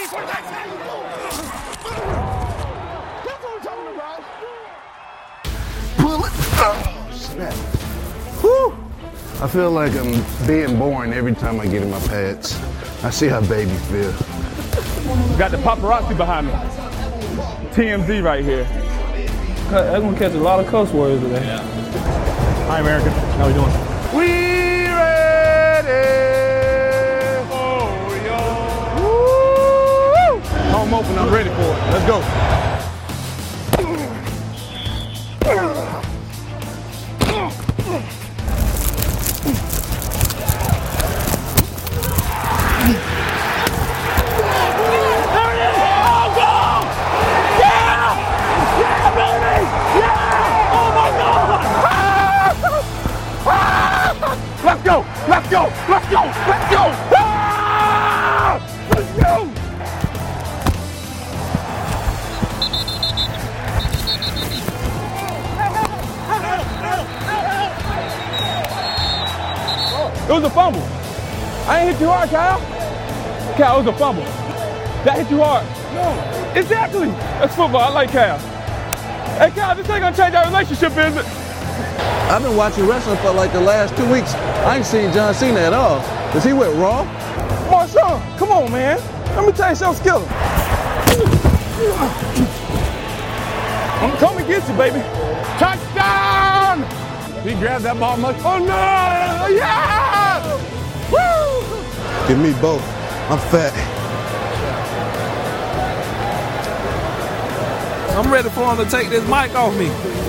Pull it. Oh, snap. Whew. I feel like I'm being born every time I get in my pads. I see how babies feel. Got the paparazzi behind me. TMZ right here. That's gonna catch a lot of cuss words today. Yeah. Hi, America. How we doing? We ready. Oh, yo. Woo! Home open. I'm ready for it. Let's go. Let's go! Let's go! Let's go! Let's go! Ah! Let's go! It was a fumble. I ain't hit you hard, Kyle. Kyle, it was a fumble. That hit you hard. No. Exactly. That's football. I like Kyle. Hey, Kyle, this ain't gonna change our relationship, is it? I've been watching wrestling for like the last 2 weeks. I ain't seen John Cena at all. Does he went Raw? Marshawn, come on, man. Let me tell you something, Skiller. I'm coming to get you, baby. Touchdown! He grabbed that ball much. Oh, no! Yeah! Woo! Give me both. I'm fat. I'm ready for him to take this mic off me.